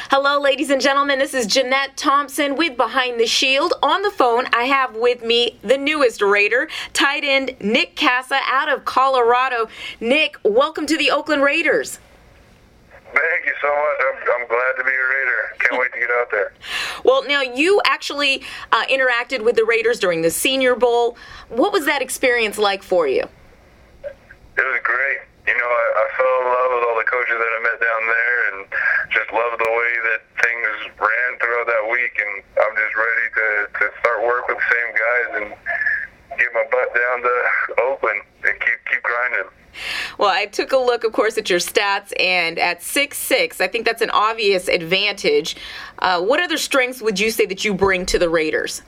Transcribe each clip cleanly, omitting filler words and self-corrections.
Hello, ladies and gentlemen. This is Jeanette Thompson with Behind the Shield. On the phone, I have with me the newest Raider, tight end Nick Casa out of Colorado. Nick, welcome to the Oakland Raiders. Thank you so much. I'm glad to be a Raider. Can't wait to get out there. Well, now you actually interacted with the Raiders during the Senior Bowl. What was that experience like for you? It was great. You know, I fell in love with all the coaches that I met down there and just loved the way that things ran throughout that week. And I'm just ready to start work with the same guys and get my butt down to Oakland and keep grinding. Well, I took a look, of course, at your stats, and at 6'6", I think that's an obvious advantage. What other strengths would you say that you bring to the Raiders?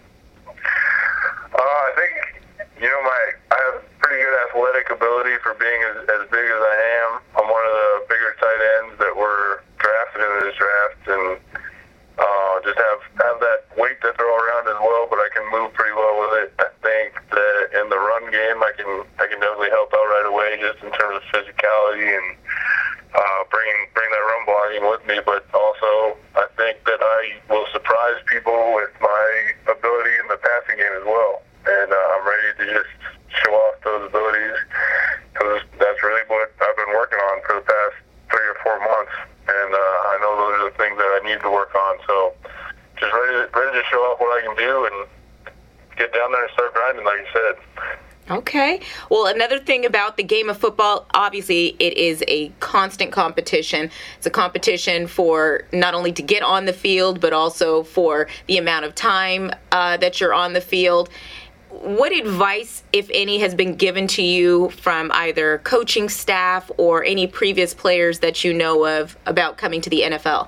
I think, you know, I have pretty good athletic ability for being as big as I am. I'm one of the bigger tight ends that were drafted in this draft, and just have that weight to throw around as well, but I can move pretty well with it. I think that in the run game, I can definitely help out right away just in terms of physicality and bring that run blocking with me, but also I think that I will surprise people with my ability in the passing game as well. And I'm ready to just show off those abilities because that's really what I've been working on for the past 3 or 4 months. And I know those are the things that I need to work on. So just ready to show off what I can do and get down there and start grinding, like you said. Okay. Well, another thing about the game of football, obviously, it is a constant competition. It's a competition for not only to get on the field, but also for the amount of time that you're on the field. What advice, if any, has been given to you from either coaching staff or any previous players that you know of about coming to the NFL?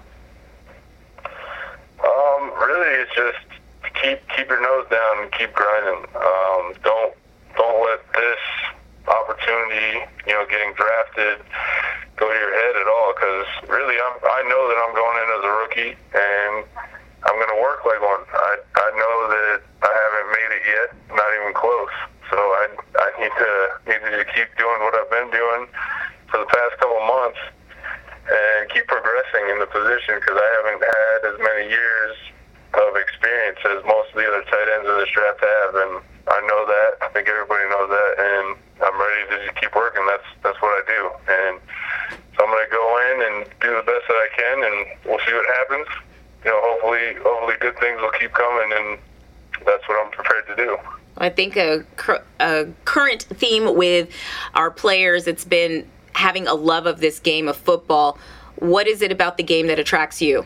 Really, it's just keep your nose down and keep grinding. Don't let this opportunity, you know, getting drafted, go to your head at all. Because really, I know that I'm going in as a rookie, and I'm going to work like one. I know that I haven't made it yet, not even close. So I need to keep doing what I've been doing for the past couple months and keep progressing in the position because I haven't had as many years of experience as most of the other tight ends in this draft have, and I know that. I think everybody knows that, and I'm ready to just keep working. That's what I do, and so I'm going to go in and do the best that I can, and we'll see what happens. You know, hopefully good things will keep coming, and that's what I'm prepared to do. I think a current theme with our players, it's been having a love of this game of football. What is it about the game that attracts you?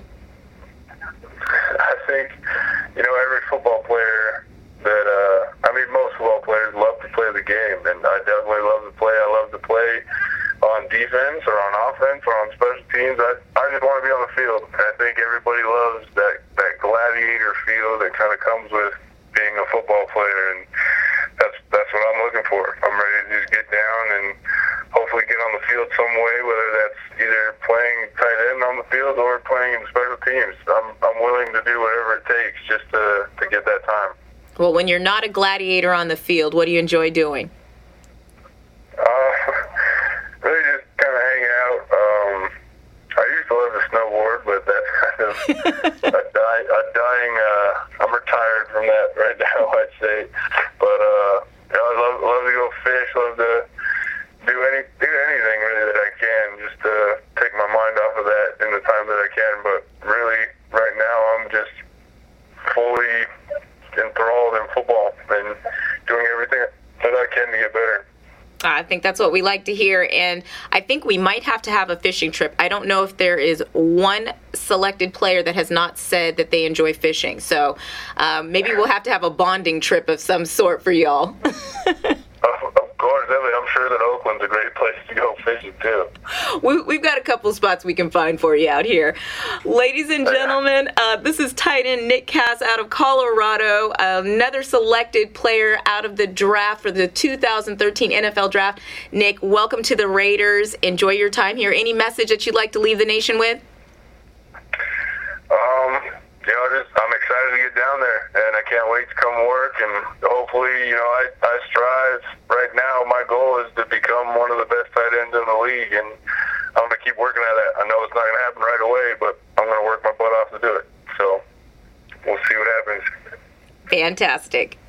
I think, you know, every football player that, most football players love to play the game, and I definitely love to play. I love to play on defense or on offense or on special teams. I just want to be on the field, and I think everybody loves that gladiator feel that kind of comes with being a football player, and that's what I'm looking for. I'm ready to just get down and hopefully get on the field some way, whether that's either playing tight end on the field or playing in special teams. I'm willing to do whatever it takes just to get that time. Well, when you're not a gladiator on the field, what do you enjoy doing? Really just kind of hanging out. I used to love to snowboard, but that's kind of a dying. I'm retired from that right now, I'd say. But I love to go fish. Love to do anything really that I can, just to take my mind off of that in the time that I can. But really, right now, I'm just fully enthralled in football and doing everything that I can to get better. I think that's what we like to hear, and I think we might have to have a fishing trip. I don't know if there is one selected player that has not said that they enjoy fishing, so maybe we'll have to have a bonding trip of some sort for y'all. Of course, definitely. I'm sure that Oakland's a great place to go fishing, too. We've got a couple spots we can find for you out here. Ladies and gentlemen, this is tight end Nick Cass out of Colorado, another selected player out of the draft for the 2013 NFL Draft. Nick, welcome to the Raiders. Enjoy your time here. Any message that you'd like to leave the nation with? I'm excited to get down there, and I can't wait to come work, and hopefully, I strive. Right now, my goal is to become one of the best tight ends in the league, and I'm going to keep working at that. I know it's not going to happen right away, but I'm going to Fantastic.